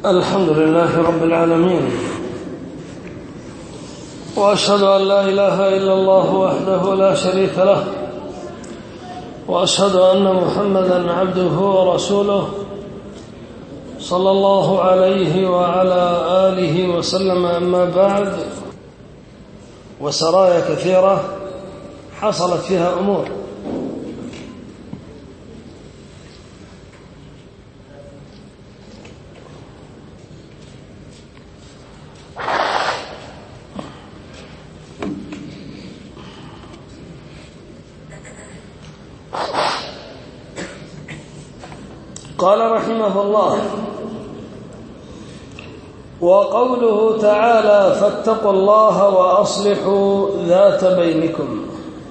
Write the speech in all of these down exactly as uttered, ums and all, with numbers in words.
الحمد لله رب العالمين، وأشهد أن لا إله إلا الله وحده لا شريك له، وأشهد أن محمدا عبده ورسوله صلى الله عليه وعلى آله وسلم. أما بعد، وسرايا كثيرة حصلت فيها أمور قال رحمه الله: وقوله تعالى: فاتقوا الله وأصلحوا ذات بينكم.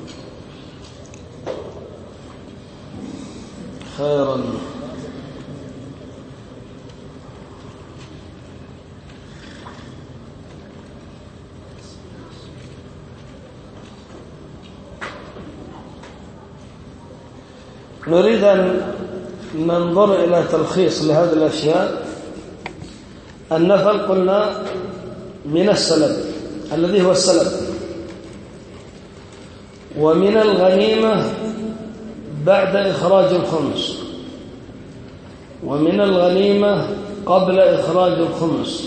خيرا. نريد أن ننظر إلى تلخيص لهذه الأشياء. النفل قلنا من السلب الذي هو السلب، ومن الغنيمة بعد إخراج الخمس، ومن الغنيمة قبل إخراج الخمس،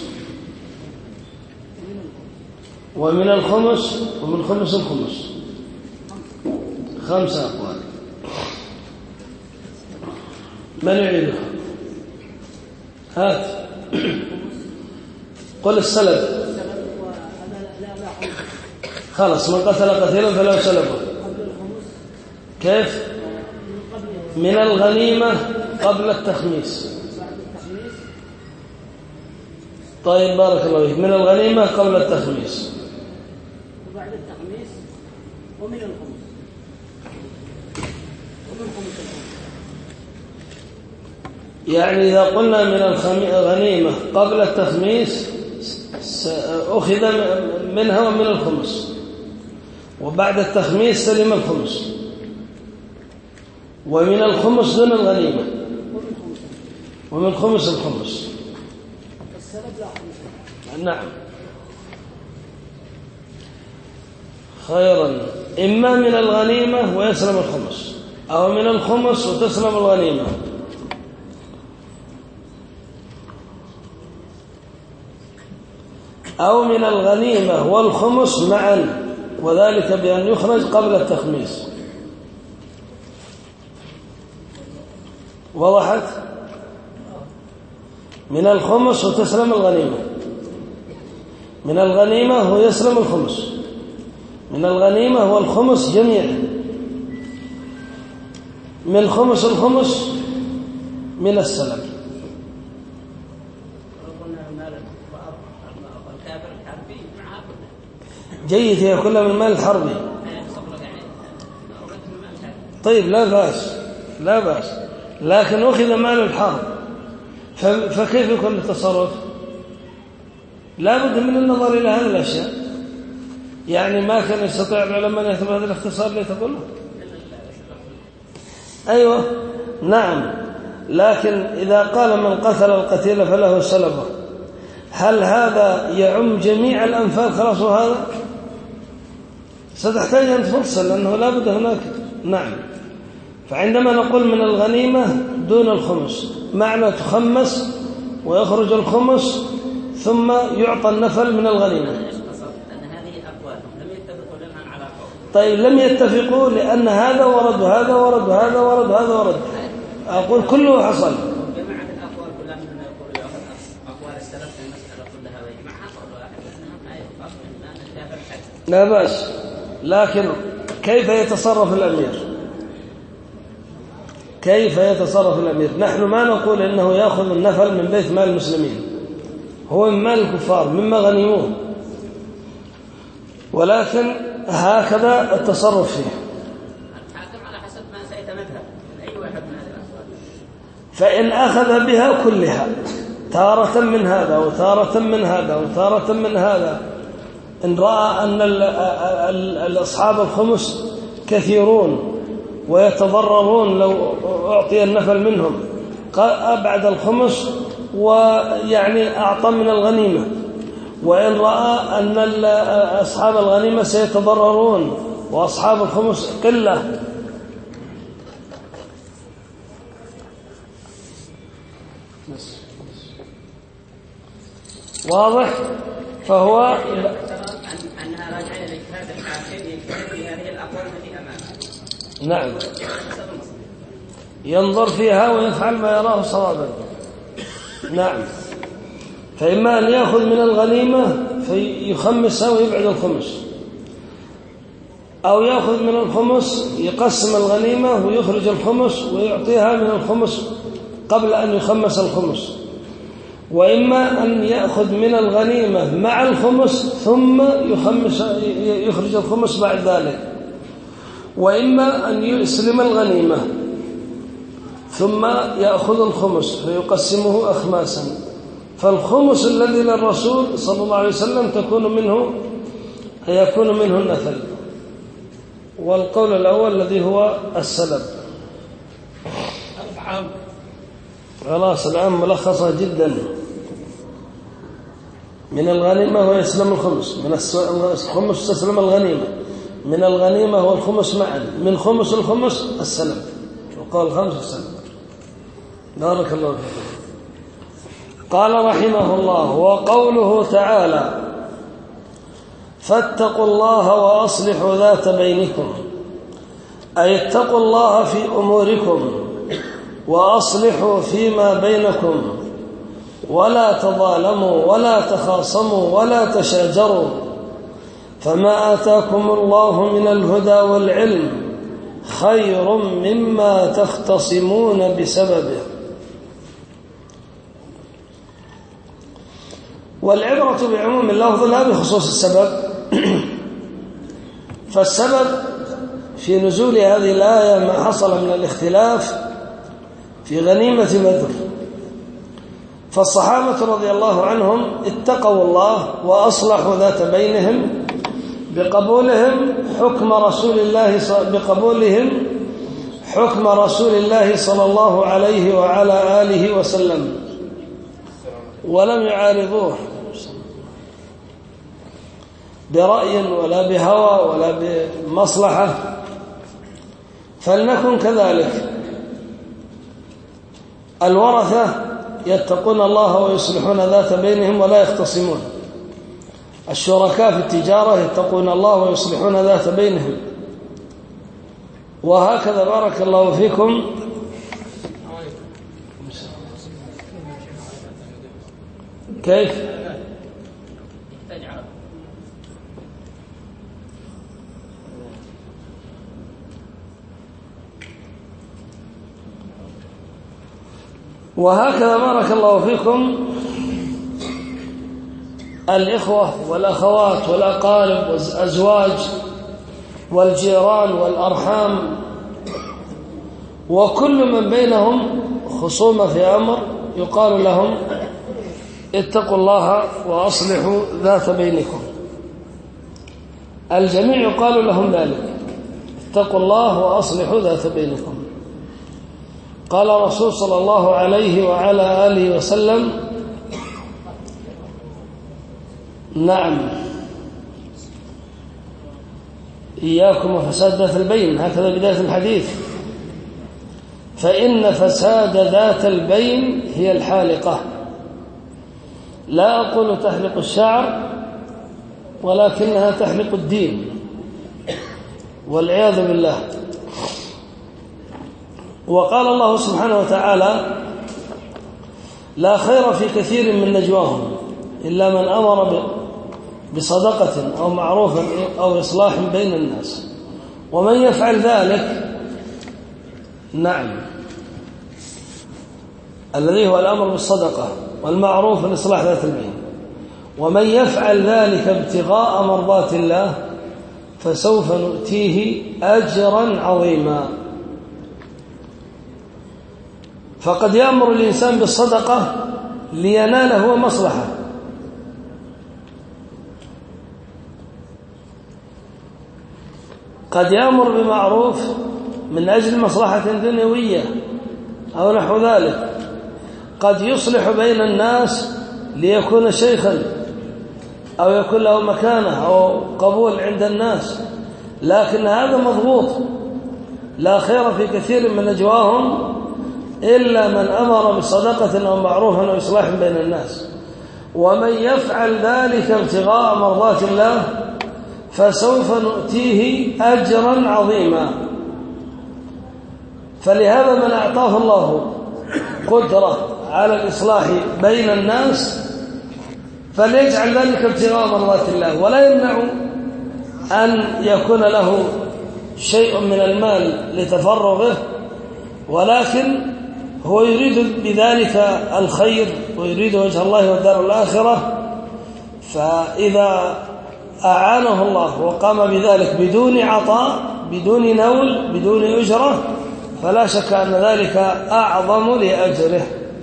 ومن الخمس ومن خمس الخمس. خمسة أقوال. من يعيدها؟ هات. قل السلب. خلاص، من قتل قتيلا فلا سلبه. كيف؟ من الغنيمة قبل التخميس. طيب، بارك الله فيك. من الغنيمة قبل التخميس، وبعد التخميس، ومن الخمس، ومن خمس الخمس. يعني إذا قلنا من الغنيمة قبل التخميس أخذ منها ومن الخمس، وبعد التخميس سلم الخمس، ومن الخمس دون الغنيمة، ومن خمس الخمس. نعم. خيرا. إما من الغنيمة ويسلم الخمس، أو من الخمس وتسلم الغنيمة. أو من الغنيمة والخمس معا، وذلك بأن يخرج قبل التخميس. وضحت؟ من الخمس وتسلم الغنيمة، من الغنيمة ويسلم الخمس، من الغنيمة والخمس جميعا، من خمس الخمس من السلم. جيد، هي كلها من المال الحربي. طيب، لا بأس، لا بأس، لكن أخذ مال الحرب، فكيف يكون التصرف؟ لا بد من النظر إلى هذه الأشياء. يعني ما كان يستطيع العلماء أن يتم هذا الاختصار ليتقوله. أيوة، نعم. لكن إذا قال من قتل القتيل فله سلبه، هل هذا يعم جميع الأنفال؟ خلاص، هذا ستحتاج أن تفصل، لأنه لا بد هناك. نعم. فعندما نقول من الغنيمة دون الخمس، معنى تخمس ويخرج الخمس ثم يعطى النفل من الغنيمة. طيب، لم يتفقوا، لأن هذا ورد وهذا ورد وهذا ورد وهذا ورد. أقول كله حصل. لا بأس، لكن كيف يتصرف الأمير؟ كيف يتصرف الأمير؟ نحن ما نقول إنه يأخذ النفل من بيت مال المسلمين، هو من مال الكفار مما غنموه، ولكن هكذا التصرف فيه. الحاكم على حسب ما سيتمذهب أي واحد من هذه الأصوات. فإن أخذ بها كلها، تارة من هذا وتارة من هذا وتارة من هذا، إن رأى أن الأصحاب الخمس كثيرون ويتضررون لو أعطي النفل منهم، بعد الخمس ويعني أعطى من الغنيمة، وإن رأى أن أصحاب الغنيمة سيتضررون وأصحاب الخمس قلة واضح، فهو أنها راجعة لاجتهاد الحاكم يجتهد في هذه الأقوال التي أمامه. نعم، ينظر فيها ويفعل ما يراه صوابا. نعم، فإما أن يأخذ من الغنيمة فيخمسها ويبعد الخمس، أو يأخذ من الخمس يقسم الغنيمة ويخرج الخمس ويعطيها من الخمس قبل أن يخمس الخمس، وإما أن يأخذ من الغنيمة مع الخمس ثم يخمس يخرج الخمس بعد ذلك، وإما أن يسلم الغنيمة ثم يأخذ الخمس فيقسمه أخماسا. فالخمس الذي للرسول صلى الله عليه وسلم تكون منه يكون منه النفل، والقول الأول الذي هو السلب. خلاص الآن ملخصة جدا. من الغنيمة ويسلم الخمس، من الخمس تسلم الغنيمة، من الغنيمة والخمس معا، من خمس الخمس السلم، وقال خمس السلم. بارك الله فيكم. قال رحمه الله: وقوله تعالى: فاتقوا الله وأصلحوا ذات بينكم، أي اتقوا الله في أموركم وأصلحوا فيما بينكم، ولا تظالموا ولا تخاصموا ولا تشاجروا، فما آتاكم الله من الهدى والعلم خير مما تختصمون بسببه. والعبرة بعموم اللفظ لا بخصوص السبب. فالسبب في نزول هذه الآية ما حصل من الاختلاف في غنيمة بدر، فالصحابة رضي الله عنهم اتقوا الله وأصلحوا ذات بينهم بقبولهم حكم رسول الله بقبولهم حكم رسول الله صلى الله عليه وعلى آله وسلم، ولم يعارضوه برأي ولا بهوى ولا بمصلحة. فلنكن كذلك. الورثة يتقون الله ويصلحون ذات بينهم ولا يختصمون. الشركاء في التجارة يتقون الله ويصلحون ذات بينهم. وهكذا بارك الله فيكم كيف وهكذا بارك الله فيكم الإخوة والأخوات والأقارب والأزواج والجيران والأرحام وكل من بينهم خصومة في أمر يقال لهم اتقوا الله وأصلحوا ذات بينكم. الجميع يقال لهم ذلك، اتقوا الله وأصلحوا ذات بينكم. قال الرسول صلى الله عليه وعلى آله وسلم: نعم، إياكم وفساد ذات البين، هكذا بداية الحديث، فإن فساد ذات البين هي الحالقة. لا أقول تحلق الشعر، ولكنها تحلق الدين والعياذ بالله. وقال الله سبحانه وتعالى: لا خير في كثير من نجواهم إلا من أمر بصدقة أو معروف أو إصلاح بين الناس، ومن يفعل ذلك، نعم، الذي هو الأمر بالصدقة والمعروف والإصلاح ذات البين، ومن يفعل ذلك ابتغاء مرضات الله فسوف نؤتيه أجرا عظيما. فقد يأمر الإنسان بالصدقة لينال هو مصلحة، قد يأمر بمعروف من أجل مصلحة دنيوية أو نحو ذلك، قد يصلح بين الناس ليكون شيخا أو يكون له مكانة أو قبول عند الناس، لكن هذا مضبوط، لا خير في كثير من نجواهم إلا من أمر بصدقة أو معروف أو إصلاح بين الناس. ومن يفعل ذلك ابتغاء مرضات الله فسوف نؤتيه أجرا عظيما. فلهذا من أعطاه الله قدرة على الإصلاح بين الناس فليجعل ذلك ابتغاء مرضات الله، ولا يمنع أن يكون له شيء من المال لتفرغه، ولكن هو يريد بذلك الخير ويريد وجه الله والدار الآخرة، فإذا أعانه الله وقام بذلك بدون عطاء بدون نول بدون أجرة فلا شك أن ذلك أعظم لأجره.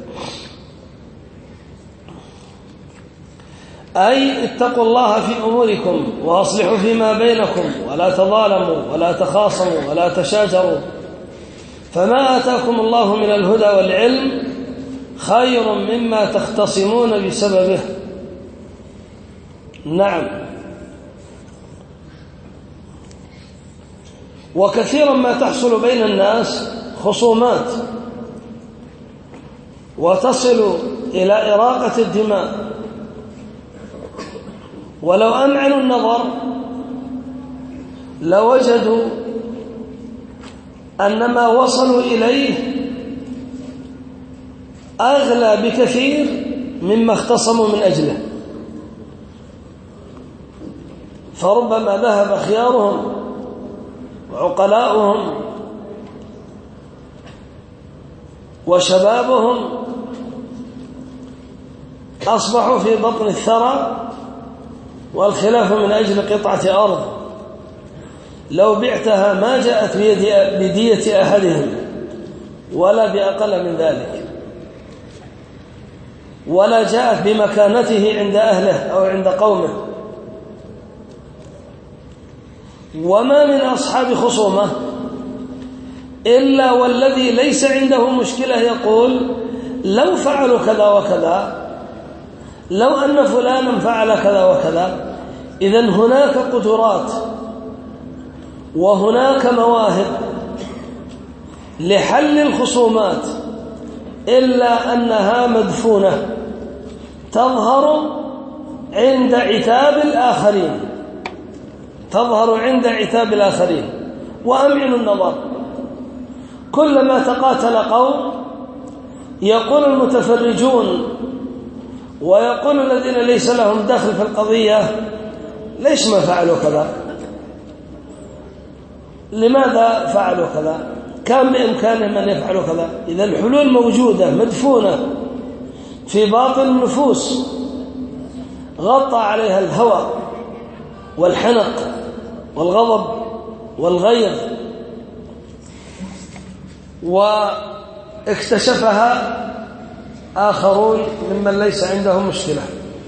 أي اتقوا الله في أموركم وأصلحوا فيما بينكم ولا تظالموا ولا تخاصموا ولا تشاجروا، فما آتاكم الله من الهدى والعلم خير مما تختصمون بسببه. نعم. وكثيرا ما تحصل بين الناس خصومات وتصل إلى إراقة الدماء، ولو أمعنوا النظر لوجدوا أن ما وصلوا إليه أغلى بكثير مما اختصموا من أجله، فربما ذهب خيارهم وعقلاؤهم وشبابهم أصبحوا في بطن الثرى، والخلاف من أجل قطعة أرض لو بعتها ما جاءت بدية أحدهم ولا بأقل من ذلك، ولا جاءت بمكانته عند أهله أو عند قومه. وما من أصحاب خصومة إلا والذي ليس عنده مشكلة يقول لو فعلوا كذا وكذا، لو أن فلانا فعل كذا وكذا. إذن هناك قدرات وهناك مواهب لحل الخصومات، إلا أنها مدفونة تظهر عند عتاب الآخرين تظهر عند عتاب الآخرين. وأمعنوا النظر، كلما تقاتل قوم يقول المتفرجون ويقول الذين ليس لهم دخل في القضية ليش ما فعلوا كذا، لماذا فعلوا كذا، كان بإمكانهم أن يفعلوا كذا. إذا الحلول موجودة مدفونة في باطن النفوس، غطى عليها الهوى والحنق والغضب والغيظ، واكتشفها آخرون ممن ليس عندهم مشكلة.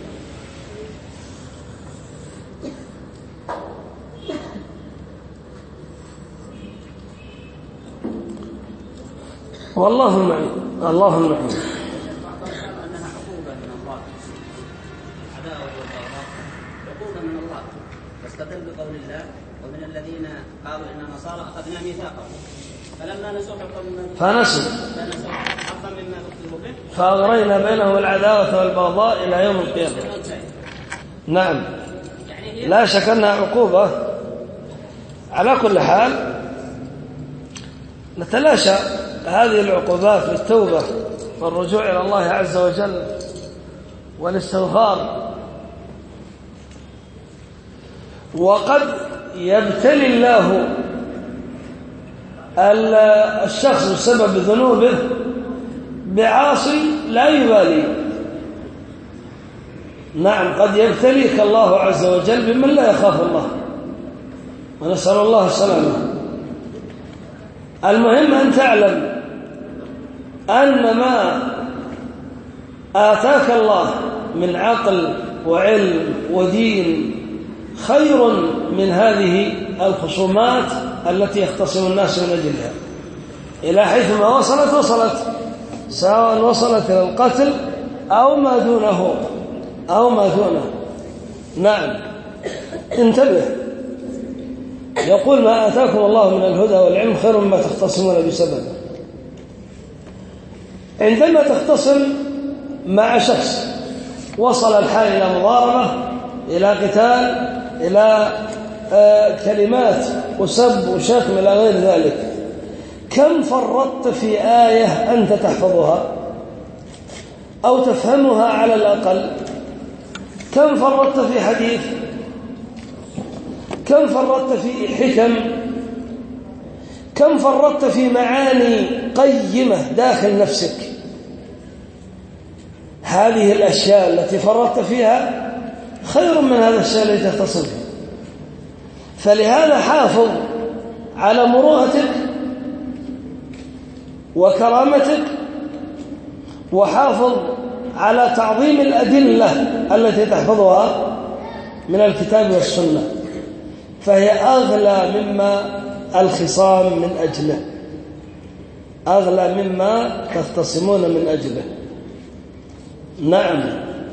والله المعين الله المعين. واستدل بقول الله ومن الذين قالوا إن النصارى أخذنا ميثاقهم فلما نسوا فنسوا حظا مما ذكروا به فأغرينا بينهم العداوة والبغضاء إلى يوم القيامة. نعم، لا شك أنها عقوبة. على كل حال نتلاشى هذه العقوبات بالتوبة والرجوع إلى الله عز وجل والاستغفار. وقد يبتلي الله الشخص بسبب ذنوبه بعاصي لا يبالي. نعم، قد يبتليك الله عز وجل بمن لا يخاف الله، ونسأل الله السلامة. المهم أن تعلم أن ما آتاك الله من عقل وعلم ودين خير من هذه الخصومات التي يختصم الناس من أجلها. إلى حيث ما وصلت وصلت، سواء وصلت إلى القتل أو ما دونه أو ما دونه. نعم، انتبه. يقول ما آتاكم الله من الهدى والعلم خير مما تختصمون بسببه. عندما تختصم مع شخص وصل الحال إلى مضاربة، إلى قتال، إلى آه كلمات وسب وشتم إلى غير ذلك، كم فرطت في آية أنت تحفظها أو تفهمها على الأقل؟ كم فرطت في حديث؟ كم فرطت في حكم؟ كم فرطت في معاني قيمة داخل نفسك؟ هذه الأشياء التي فرطت فيها خير من هذا الشيء الذي تختصر فيه. فلهذا حافظ على مروءتك وكرامتك، وحافظ على تعظيم الأدلة التي تحفظها من الكتاب والسنة، فهي أغلى مما الخصام من أجله، أغلى مما تختصمون من أجله. نعم.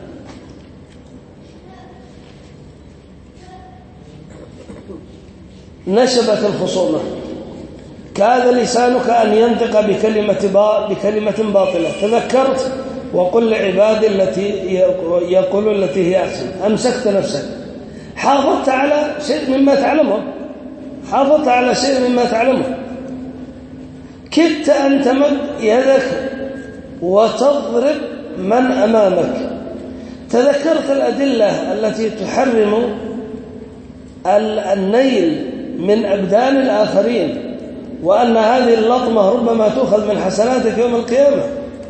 نشبت الخصومة، كاد لسانك أن ينطق بكلمة بكلمة باطلة، تذكرت وقل لعبادي التي يقول التي هي أحسن، أمسكت نفسك، حافظت على شيء مما تعلمه، حافظت على شيء مما تعلمه، كدت أن تمد يدك وتضرب من أمامك، تذكرت الأدلة التي تحرم النيل من أبدان الآخرين، وأن هذه اللطمة ربما تؤخذ من حسناتك يوم القيامة،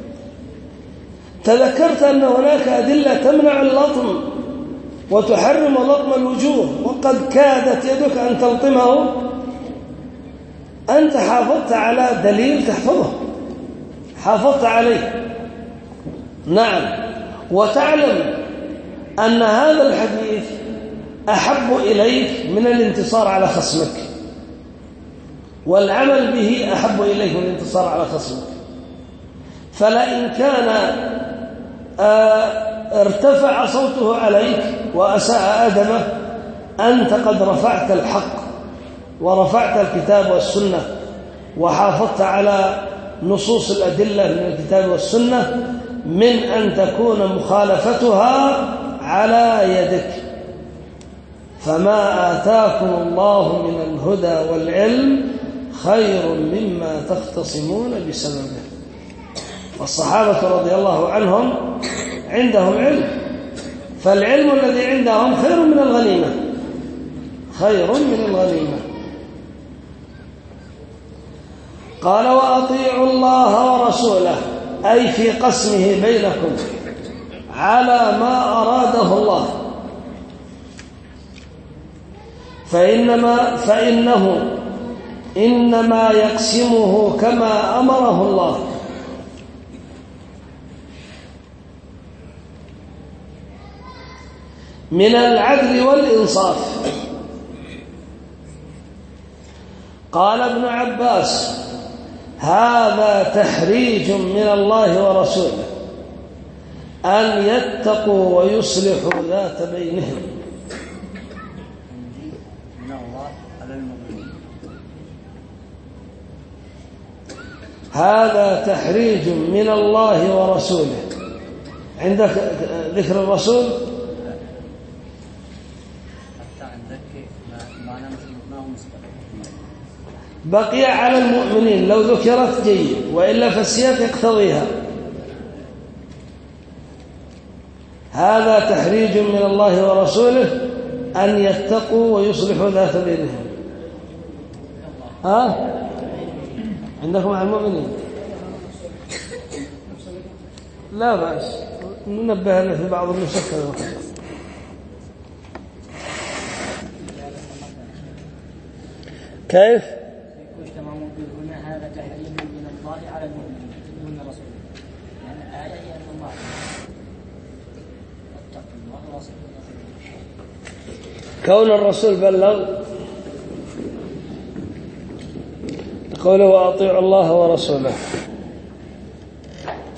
تذكرت أن هناك أدلة تمنع اللطم وتحرم لطم الوجوه، وقد كادت يدك أن تلطمه، أنت حافظت على دليل تحفظه، حافظت عليه. نعم. وتعلم أن هذا الحديث أحب إليك من الانتصار على خصمك، والعمل به أحب إليك من الانتصار على خصمك. فلئن كان ارتفع صوته عليك وأساء أدبه، أنت قد رفعت الحق ورفعت الكتاب والسنة وحافظت على نصوص الأدلة من الكتاب والسنة، من أن تكون مخالفتها على يدك. فما آتاكم الله من الهدى والعلم خير مما تختصمون بسببه. والصحابة رضي الله عنهم عندهم علم، فالعلم الذي عندهم خير من الغنيمة، خير من الغنيمة. قال وأطيعوا الله ورسوله، أي في قسمه بينكم على ما أراده الله، فإنما فإنه إنما يقسمه كما أمره الله، من العدل والإنصاف. قال ابن عباس هذا تحريج من الله ورسوله أن يتقوا ويصلحوا ذات بينهم. هذا تحريج من الله ورسوله. عندك ذكر الرسول؟ بقي على المؤمنين، لو ذكرت جيد، وإلا فالسياق يقتضيها. هذا تحريج من الله ورسوله أن يتقوا ويصلحوا ذات بينهم. ها؟ عندكم على المؤمنين؟ لا بأس، ننبه له في بعض النسخ. كيف؟ هذا تحريم من الله على المؤمنين دون رسوله، يعني الآية هي أن الله اتقوا الله ورسوله. كون الرسول بلغ، قوله وأطيعوا الله ورسوله،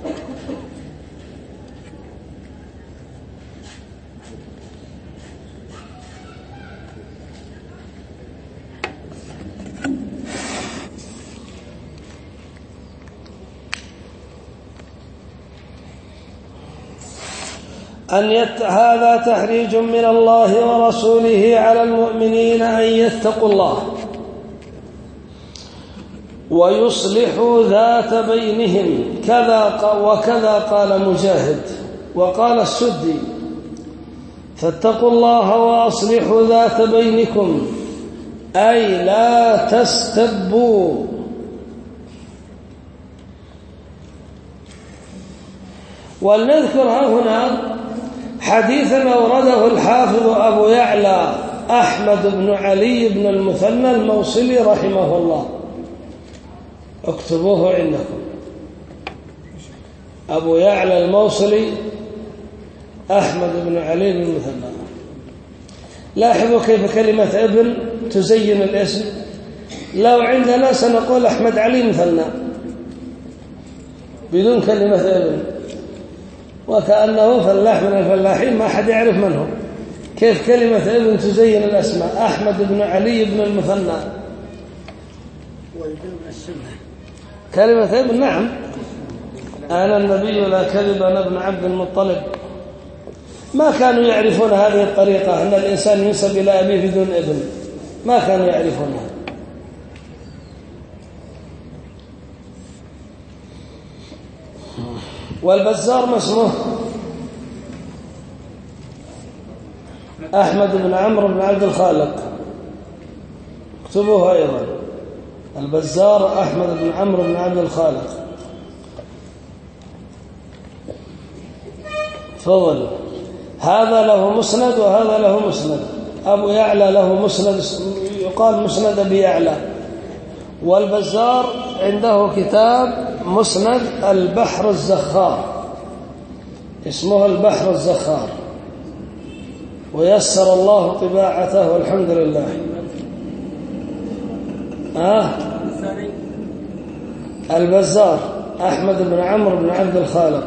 أن يت... هذا تحريج من الله ورسوله على المؤمنين أن يتقوا الله ويصلحوا ذات بينهم كذا وكذا قال مجاهد وقال السدي فاتقوا الله وأصلحوا ذات بينكم أي لا تستبوا. ولنذكر هنا حديثا أورده الحافظ أبو يعلى أحمد بن علي بن المثنى الموصلي رحمه الله، اكتبوه عندكم. أبو يعلى الموصلي أحمد بن علي بن المثنى. لاحظوا كيف كلمة ابن تزين الاسم. لو عندنا سنقول أحمد علي مثنى بدون كلمة ابن، وكأنه فلاح من الفلاحين ما حد يعرف من هو. كيف كلمة ابن تزين الأسماء؟ أحمد بن علي بن المثنى. كلمة ابن نعم، أنا النبي لا كذب أنا ابن عبد المطلب. ما كانوا يعرفون هذه الطريقة أن الإنسان ينسب إلى أبيه بدون ابن، ما كانوا يعرفونها. والبزار ما اسمه؟ أحمد بن عمرو بن عبد الخالق، اكتبوها أيضا. البزار أحمد بن عمرو بن عبد الخالق. فضل هذا له مسند وهذا له مسند. أبو يعلى له مسند يقال مسند أبي يعلى، والبزار عنده كتاب مسند البحر الزخار، اسمه البحر الزخار، ويسر الله طباعته والحمد لله. آه البزار أحمد بن عمرو بن عبد الخالق.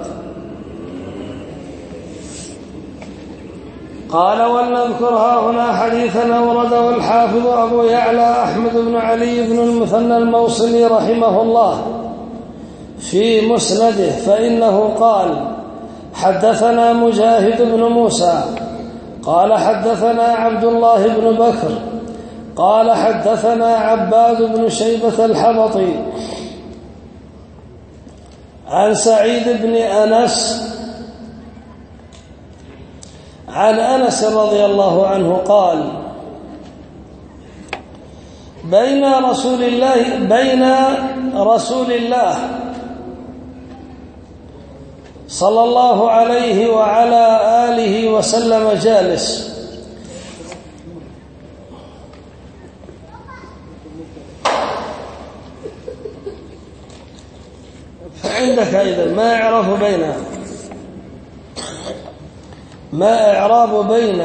قال ولنذكرها هنا حديثا أورده الحافظ أبو يعلى أحمد بن علي بن المثنى الموصلي رحمه الله في مسنده، فإنه قال حدثنا مجاهد بن موسى قال حدثنا عبد الله بن بكر قال حدثنا عباد بن شيبة الحبطي عن سعيد بن أنس عن أنس رضي الله عنه قال بين رسول الله بين رسول الله صلى الله عليه وعلى آله وسلم جالس، فعندك إذا ما إعراب بين ما إعراب بين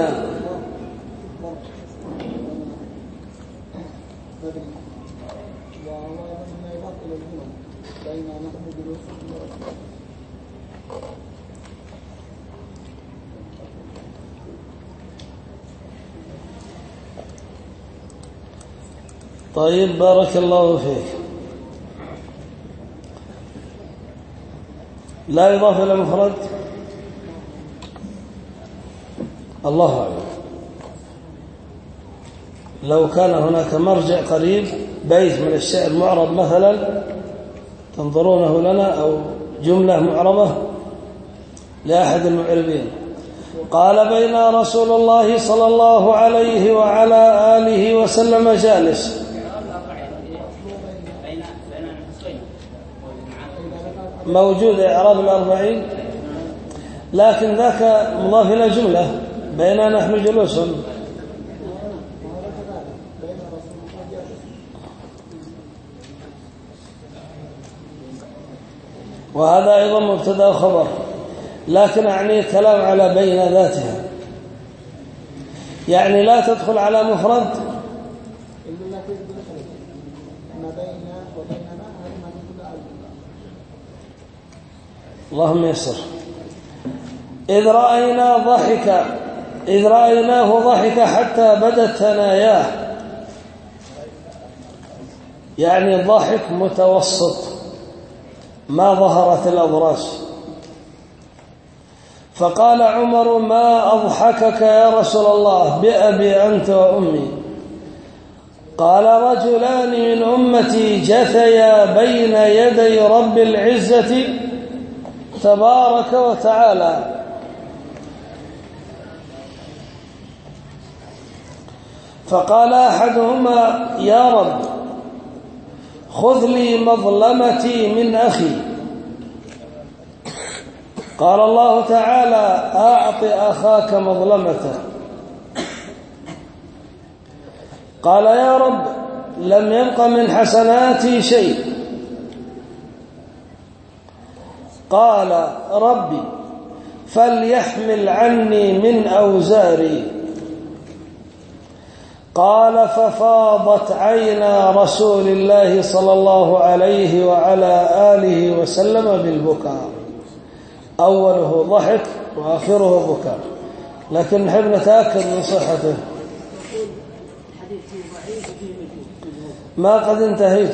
طيب بارك الله فيك. لا يضاف إلى مفرد، الله أعلم. لو كان هناك مرجع قريب بيت من الشعر معرب مثلا تنظرونه لنا، أو جملة معربة لأحد المعربين. قال بين رسول الله صلى الله عليه وعلى آله وسلم جالس. موجود إعراب الأربعين، لكن ذاك مضاف إلى جملة بيننا نحن جلوس. وهذا أيضا مبتدأ وخبر، لكن أعني الكلام على بين ذاتها، يعني لا تدخل على مفرد. اللهم يسر. إذ رأينا ضحك إذ رأيناه ضحك حتى بدت ثناياه، يعني ضحك متوسط ما ظهرت الأضراس. فقال عمر: ما أضحكك يا رسول الله بأبي أنت وأمي؟ قال: رجلان من أمتي جثيا بين يدي رب العزة تبارك وتعالى، فقال أحدهما: يا رب خذ لي مظلمتي من أخي. قال الله تعالى: أعط أخاك مظلمته. قال: يا رب لم يبق من حسناتي شيء. قال: ربي فليحمل عني من أوزاري. قال: ففاضت عينا رسول الله صلى الله عليه وعلى آله وسلم بالبكاء، أوله ضحك وآخره بكاء، لكن نحب نتأكد من صحته. ما قد انتهيت.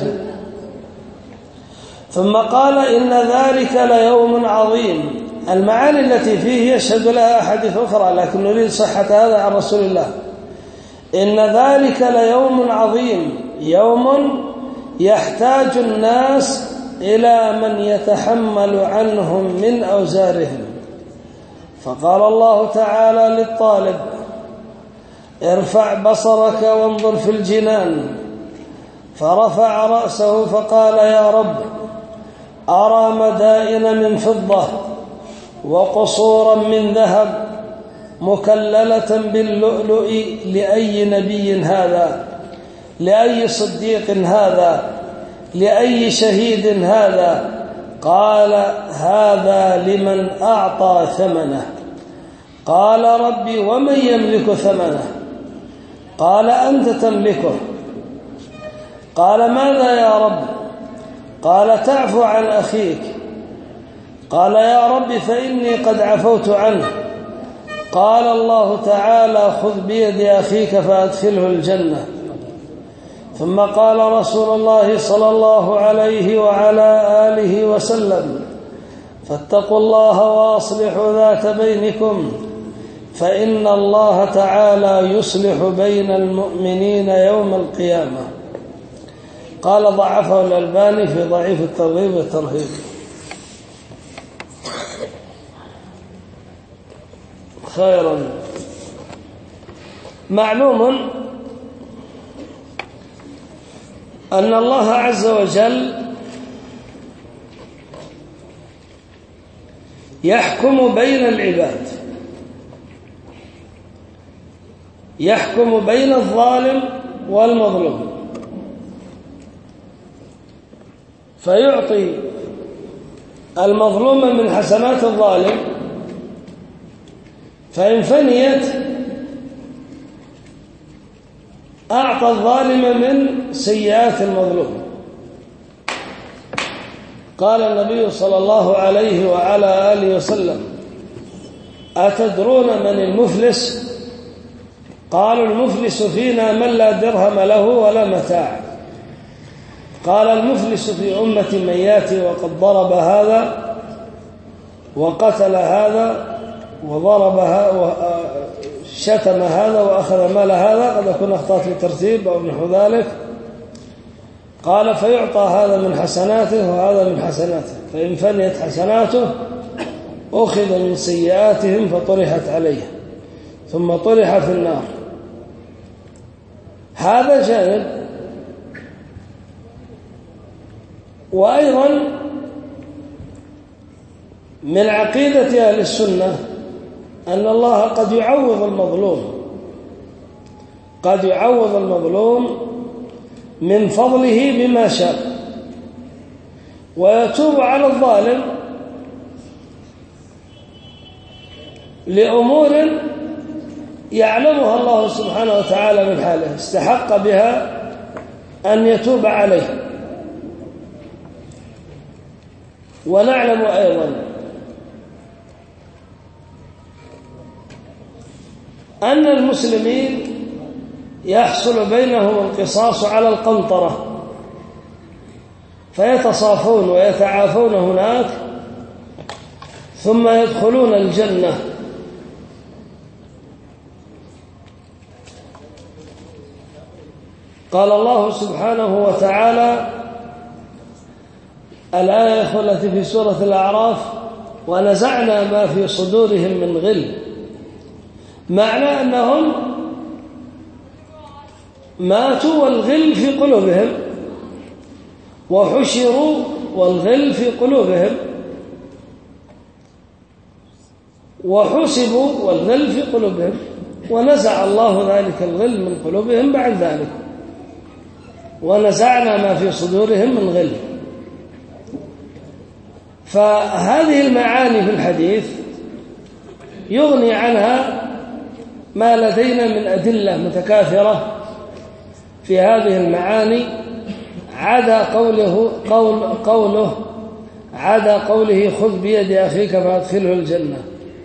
ثم قال: إن ذلك ليوم عظيم. المعاني التي فيه يشهد لها أحاديث أخرى، لكن نريد صحة هذا عن رسول الله. إن ذلك ليوم عظيم، يوم يحتاج الناس إلى من يتحمل عنهم من أوزارهم. فقال الله تعالى للطالب: ارفع بصرك وانظر في الجنان. فرفع رأسه فقال: يا رب أرى مدائن من فضة وقصورا من ذهب مكللة باللؤلؤ، لأي نبي هذا؟ لأي صديق هذا؟ لأي شهيد هذا؟ قال: هذا لمن أعطى ثمنه. قال: ربي ومن يملك ثمنه؟ قال: أنت تملكه. قال: ماذا يا رب؟ قال: تعفو عن أخيك. قال: يا رب فإني قد عفوت عنه. قال الله تعالى: خذ بيد أخيك فأدخله الجنة. ثم قال رسول الله صلى الله عليه وعلى آله وسلم: فاتقوا الله وأصلحوا ذات بينكم، فإن الله تعالى يصلح بين المؤمنين يوم القيامة. قال: ضعفه الألباني في ضعيف الترغيب والترهيب. خيرا. معلوم أن الله عز وجل يحكم بين العباد، يحكم بين الظالم والمظلوم، فيعطي المظلوم من حسنات الظالم، فإن فنيت أعطى الظالم من سيئات المظلوم. قال النبي صلى الله عليه وعلى آله وسلم: أتدرون من المفلس؟ قالوا: المفلس فينا من لا درهم له ولا متاع. قال: المفلس في أمة من ياتي وقد ضرب هذا وقتل هذا وضرب شتم هذا وأخذ مال هذا، قد أكون أخطأت في الترتيب أو نحو ذلك. قال: فيعطى هذا من حسناته وهذا من حسناته، فإن فنيت حسناته أخذ من سيئاتهم فطرحت عليه ثم طرح في النار. هذا جانب. وأيضا من عقيدة أهل السنة أن الله قد يعوض المظلوم، قد يعوض المظلوم من فضله بما شاء، ويتوب على الظالم لأمور يعلمها الله سبحانه وتعالى من حاله استحق بها أن يتوب عليه. ونعلم أيضا أن المسلمين يحصل بينهم القصاص على القنطرة، فيتصافون ويتعافون هناك ثم يدخلون الجنة. قال الله سبحانه وتعالى الآية التي في سورة الأعراف: ونزعنا ما في صدورهم من غل. معنى أنهم ماتوا والغل في قلوبهم، وحشروا والغل في قلوبهم، وحسبوا والغل في قلوبهم، ونزع الله ذلك الغل من قلوبهم بعد ذلك. ونزعنا ما في صدورهم من غل. فهذه المعاني في الحديث يغني عنها ما لدينا من أدلة متكاثرة في هذه المعاني، عدا قوله قول قوله عدا قوله خذ بيد أخيك فأدخله الجنة.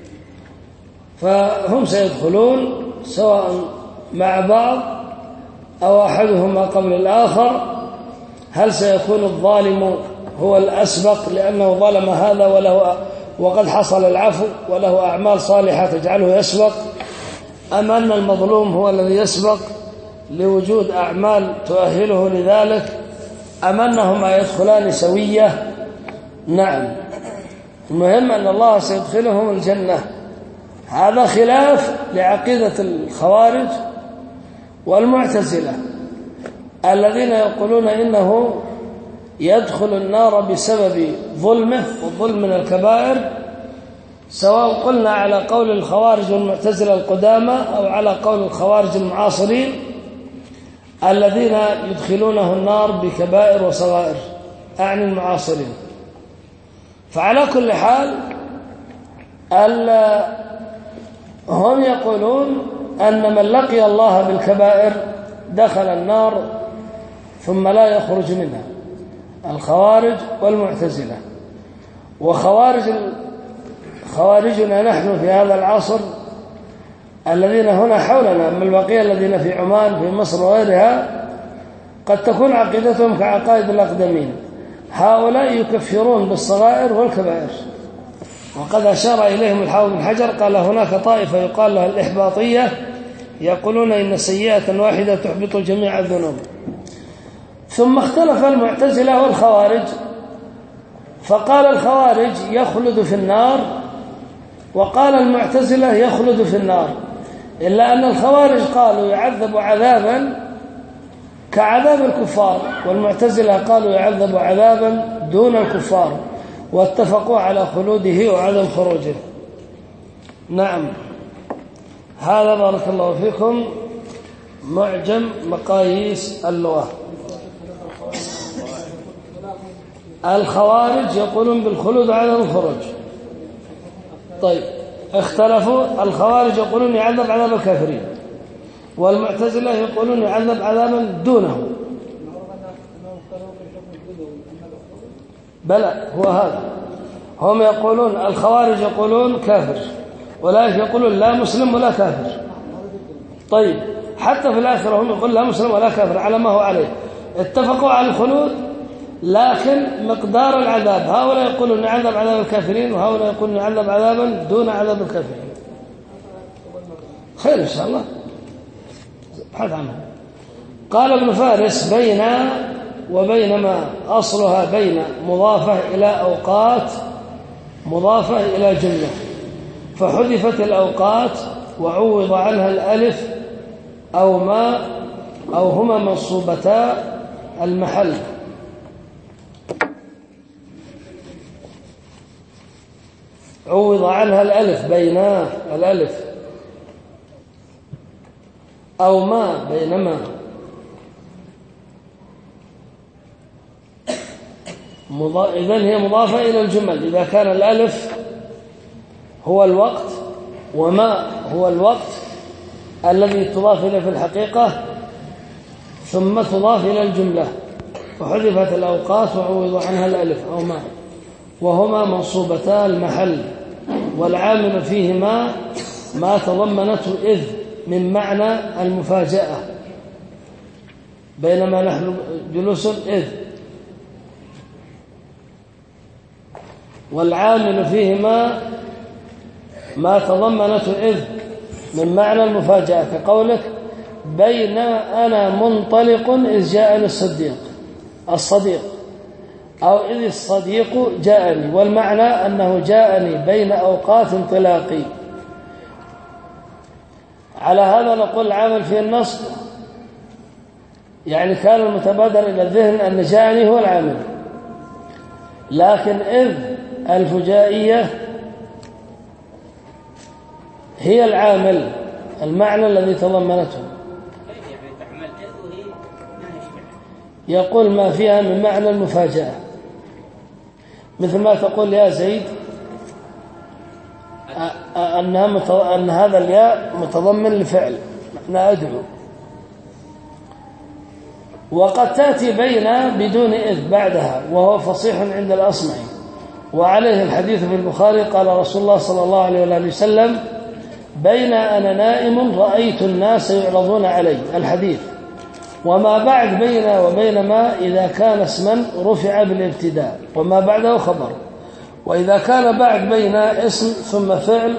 فهم سيدخلون سواء مع بعض أو أحدهما قبل الآخر. هل سيكون الظالم هو الأسبق لأنه ظلم هذا وله وقد حصل العفو وله أعمال صالحة تجعله يسبق، أم أن المظلوم هو الذي يسبق لوجود أعمال تؤهله لذلك، أم أنهما يدخلان سوية؟ نعم، المهم أن الله سيدخلهم الجنة. هذا خلاف لعقيدة الخوارج والمعتزلة الذين يقولون إنه يدخل النار بسبب ظلمه، والظلم من الكبائر، سواء قلنا على قول الخوارج والمعتزلة القدامى أو على قول الخوارج المعاصرين الذين يدخلونه النار بكبائر وصغائر، أعني المعاصرين. فعلى كل حال هم يقولون أن من لقي الله بالكبائر دخل النار ثم لا يخرج منها، الخوارج والمعتزلة. وخوارج خوارجنا نحن في هذا العصر الذين هنا حولنا من البقية الذين في عمان في مصر وغيرها قد تكون عقيدتهم كعقائد الأقدمين. هؤلاء يكفرون بالصغائر والكبائر، وقد أشار إليهم الحافظ بن حجر قال هناك طائفة يقال لها الإحباطية يقولون إن سيئة واحدة تحبط جميع الذنوب. ثم اختلف المعتزلة والخوارج، فقال الخوارج يخلد في النار، وقال المعتزلة يخلد في النار، إلا أن الخوارج قالوا يعذب عذابا كعذاب الكفار، والمعتزلة قالوا يعذب عذابا دون الكفار، واتفقوا على خلوده وعدم خروجه. نعم، هذا بارك الله فيكم معجم مقاييس اللغة. الخوارج يقولون بالخلود وعدم الخروج. طيب، اختلفوا، الخوارج يقولون يعذب عذاب الكافرين، والمعتزلة يقولون يعذب عذابا دونه. بلى، هو هذا. هم يقولون الخوارج يقولون كافر، ولا يقولون لا مسلم ولا كافر. طيب، حتى في الآخرة هم يقولون لا مسلم ولا كافر على ما هو عليه. اتفقوا على الخلود، لكن مقدار العذاب، هؤلاء يقولون نعذب عذاب الكافرين، وهؤلاء يقولون نعذب عذابا دون عذاب الكافرين. خير إن شاء الله، ابحث عنه. قال ابن فارس: بين وبينما أصلها بين مضافة إلى أوقات مضافة إلى جملة، فحذفت الأوقات وعوض عنها الألف أو ما أو هما منصوبتا المحل. عوض عنها الألف، بين الألف أو ما، بينما إذن هي مضافة إلى الجمل إذا كان الألف هو الوقت وما هو الوقت الذي تضاف إليه في الحقيقة، ثم تضاف إلى الجملة، فحذفت الأوقات وعوض عنها الألف أو ما، وهما منصوبتا المحل، والعامل فيهما ما تضمنته إذ من معنى المفاجأة. بينما نحن جلوس إذ، والعامل فيهما ما تضمنته إذ من معنى المفاجأة، كقولك بين أنا منطلق إذ جاءني الصديق الصديق أو إذ الصديق جاءني، والمعنى أنه جاءني بين أوقات انطلاقي. على هذا نقول العامل فيه النصب، يعني كان المتبادر إلى الذهن أن جاءني هو العامل، لكن إذ الفجائية هي العامل، المعنى الذي تضمنته. يقول ما فيها من معنى المفاجأة، مثل ما تقول يا زيد أن هذا الياء متضمن لفعل معنى أدعو. وقد تأتي بين بدون إذ بعدها، وهو فصيح عند الأصمعي، وعليه الحديث في البخاري قال رسول الله صلى الله عليه وآله وسلم بين أنا نائم رأيت الناس يعرضون علي الحديث. وما بعد بين وبين ما إذا كان اسما رفع بالابتداء وما بعده خبر، وإذا كان بعد بين اسم ثم فعل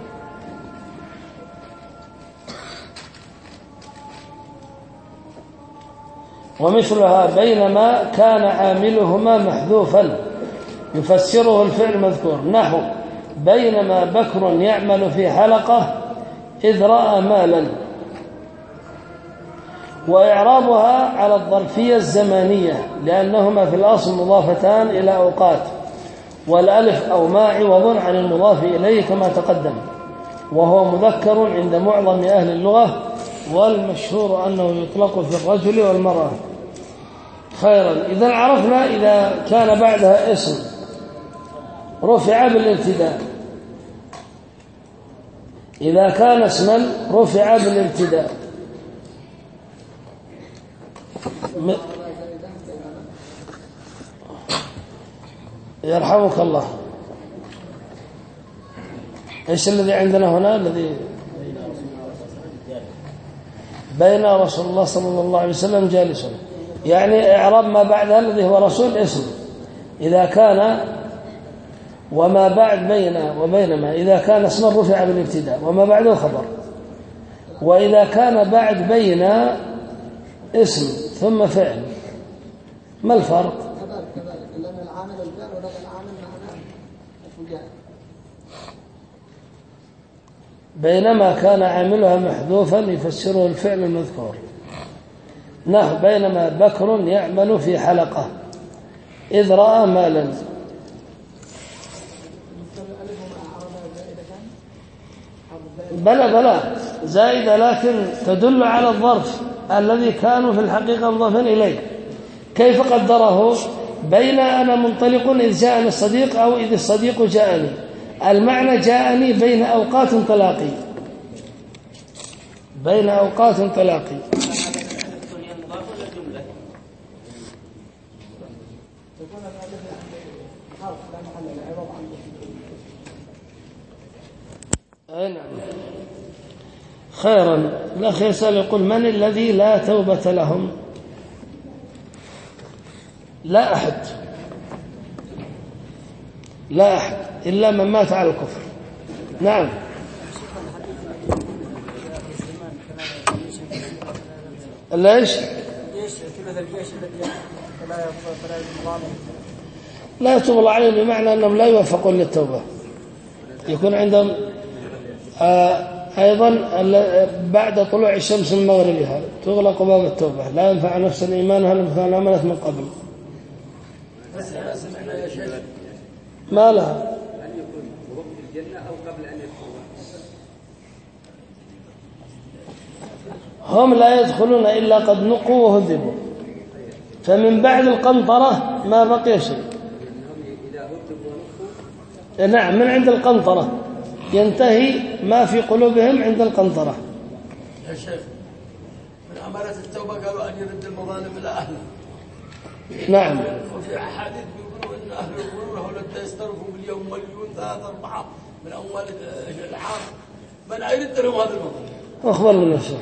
ومثلها بينما كان عاملهما محذوفا يفسره الفعل مذكور، نحو بينما بكر يعمل في حلقة إذ رأى مالا. وإعرابها على الظرفية الزمانية لأنهما في الأصل مضافتان إلى أوقات، والألف أو ما عوض عن المضاف إليه كما تقدم، وهو مذكر عند معظم أهل اللغة، والمشهور أنه يطلق في الرجل والمرأة. خيرا، إذا عرفنا إذا كان بعدها اسم رفع بالابتداء، إذا كان اسما رفع بالابتداء. يرحمك الله. ايش الذي عندنا هنا؟ الذي بين رسول الله صلى الله عليه وسلم جالس، يعني اعراب ما بعدها الذي هو رسول اسم اذا كان، وما بعد بين وبينما اذا كان اسما رفع بالابتداء وما بعده خبر، واذا كان بعد بين اسم ثم فعل. ما الفرق؟ كذلك كذلك لأن العامل الفعل ولا العامل معناه الفجاء. بينما كان عاملها محذوفا يفسره الفعل المذكور، نحو بينما بكر يعمل في حلقة إذ رأى مالا. بلى بلى زائدة، لكن تدل على الظرف الذي كانوا في الحقيقة مضافين إليه. كيف قدره؟ بين أنا منطلق إذ جاءني الصديق أو إذ الصديق جاءني، المعنى جاءني بين أوقات انطلاقي، بين أوقات انطلاقي. أي نعم. خيرا. الأخ يسأل يقول من الذي لا توبة لهم؟ لا أحد، لا أحد إلا من مات على الكفر. نعم. ليش؟ لا يتوب الله عليهم بمعنى أنهم لا يوفقون للتوبة، يكون عندهم آه أيضا بعد طلوع الشمس من مغربها تغلق باب التوبة، لا ينفع نفسا إيمانها لم تكن عملت من قبل. ما لها هم لا يدخلون إلا قد نقوا وهذبوا، فمن بعد القنطرة ما بقي شيء. نعم، من عند القنطرة ينتهي ما في قلوبهم عند القنطرة. يا شيخ، من عملة التوبة قالوا أن يرد المظالم إلى أهله. نعم. وفي أحاديث بيقولوا إن أهل يقولون له لن يسترفوا باليوم مليون ثلاثة أربعة من أموال العام، من أيرد لهم هذا المظالم؟ أخبر من نفسه.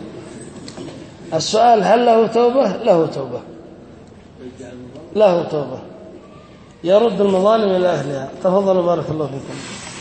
السؤال هل له توبة؟ له توبة، له توبة، يرد المظالم إلى أهلها. تفضلوا بارك الله فيكم.